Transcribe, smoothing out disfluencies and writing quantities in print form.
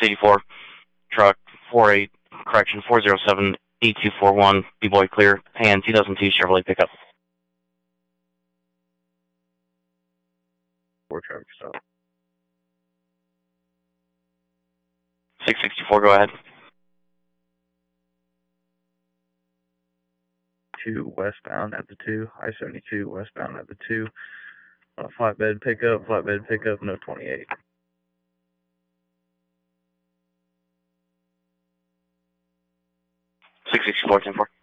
684, truck 48, correction, 407, 8241, B-Boy clear, hand 2002 Chevrolet pickup. 4 traffic stop. 664, go ahead. 2 westbound at the 2, I-72 westbound at the 2. Flatbed pickup, no 28. 664, 10-4.